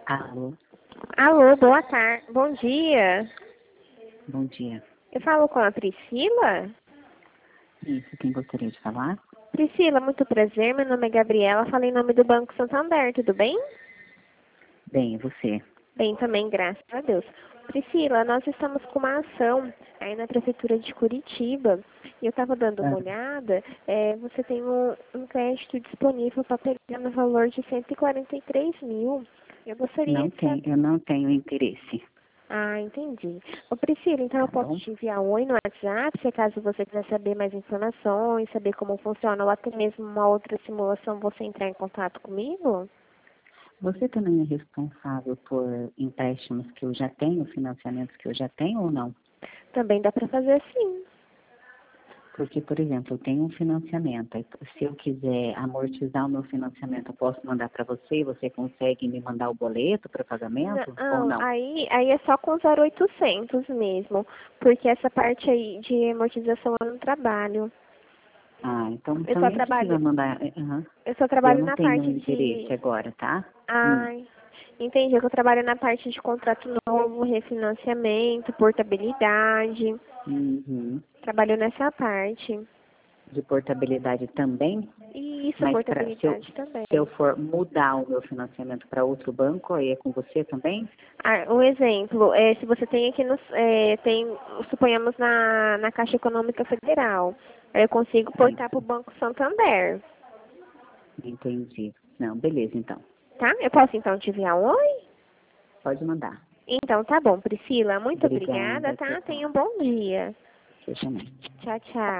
Alô, Alô, boa tarde. Bom dia. bom dia. Eu falo com a Priscila? Isso, quem gostaria de falar? Priscila, muito prazer. Meu nome é Gabriela. Falei em nome do Banco Santander, tudo bem? Bem, e você? Bem também, graças a Deus. Priscila, nós estamos com uma ação aí na Prefeitura de Curitiba. E eu estava dando uma Ah, olhada. Você tem um crédito disponível para pegar no valor de 143 mil. Eu gostaria não de tem, saber. eu não tenho interesse, Ah, entendi. Ô Priscila, então eu tá posso bom? te enviar um oi no WhatsApp, se caso você quiser saber mais informações, saber como funciona, ou até mesmo uma outra simulação, você entrar em contato comigo? Você também é responsável por empréstimos que eu já tenho, financiamentos que eu já tenho ou não? Também dá para fazer assim. Porque, por exemplo, eu tenho um financiamento. Aí, se eu quiser amortizar o meu financiamento, eu posso mandar para você e você consegue me mandar o boleto para pagamento ou Não, não? aí é só com 0800 mesmo, porque essa parte aí de amortização eu não trabalho. Ah, Eu então só nem precisa trabalho, mandar. Aham. eu só Eu trabalho não na tenho parte interesse de. agora, tá? Ai, entendi que eu trabalho na parte de contrato novo, refinanciamento, portabilidade. Uhum. Trabalho nessa parte. De portabilidade também, E isso, mas portabilidade se eu também. for mudar o meu financiamento para outro banco, aí é com você também? Ah, um exemplo, se você tem aqui suponhamos na Caixa Econômica Federal, eu consigo portar para o Isso, Banco Santander, entendi. Não, beleza, então. tá? Eu posso então te enviar um oi? Pode mandar. Então tá bom, Priscila, muito obrigada, Obrigada, tchau, tá? tchau. Tenha um bom dia. Você também. Tchau, tchau.